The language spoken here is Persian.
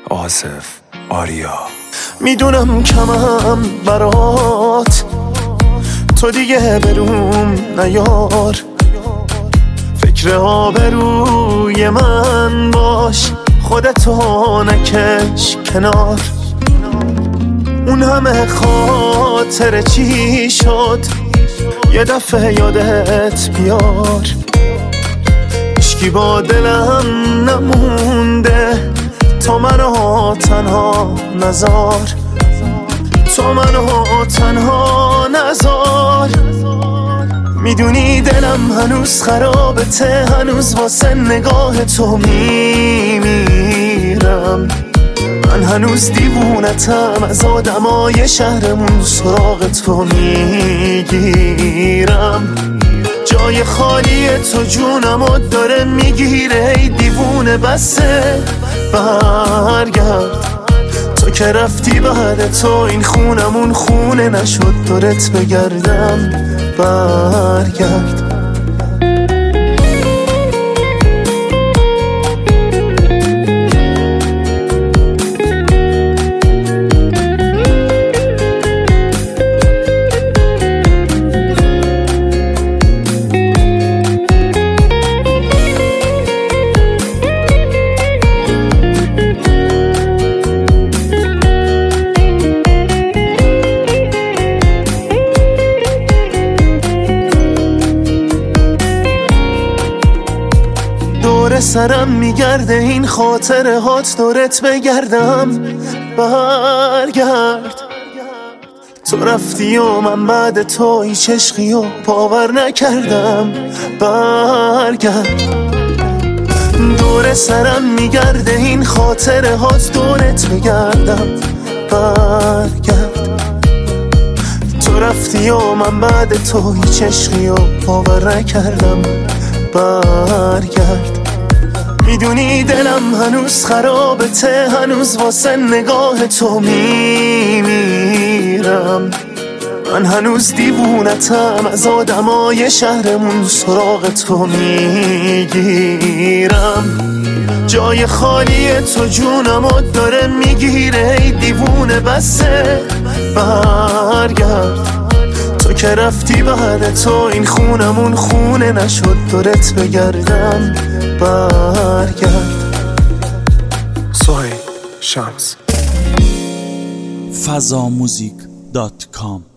آصف آریا. میدونم کمم برات، تو دیگه بروم نیار، فکر آبروی من باش، خودتو نکش کنار. اون همه خاطر چی شد یه دفعه یادت بیار. اشکی با دلم نمونده، تو منو تنها نذار، تو منو تنها نذار. میدونی دلم هنوز خرابته، هنوز واسه نگاه تو میمیرم. من هنوز دیوونتم، از آدمای شهرمون سراغ تو میگیرم. جای خالی تو جونمو داره میگیره، ای دیوونه بسه برگرد. تو که رفتی بعد تو این خونمون خونه نشد، دورت بگردم برگرد. سرم میگرده این خاطره هات، دورت بگردم برگرد. تو رفتی و من بعد تو هیچ عشقی و باور نکردم برگرد. دور سرم میگرده این خاطره هات، دورت بگردم برگرد. تو رفتی و من بعد تو هیچ عشقی و باور نکردم برگرد. میدونی دلم هنوز خرابته، هنوز واسه نگاه تو میمیرم. من هنوز دیوونتم، از آدمای شهرمون سراغ تو میگیرم. جای خالی تو جونمو داره میگیره، ای دیوونه بسه برگرد. تو که رفتی بعد تو این خونمون خونه نشد، دورت بگردم برگرد. سهیل شمس. fazamuzik.com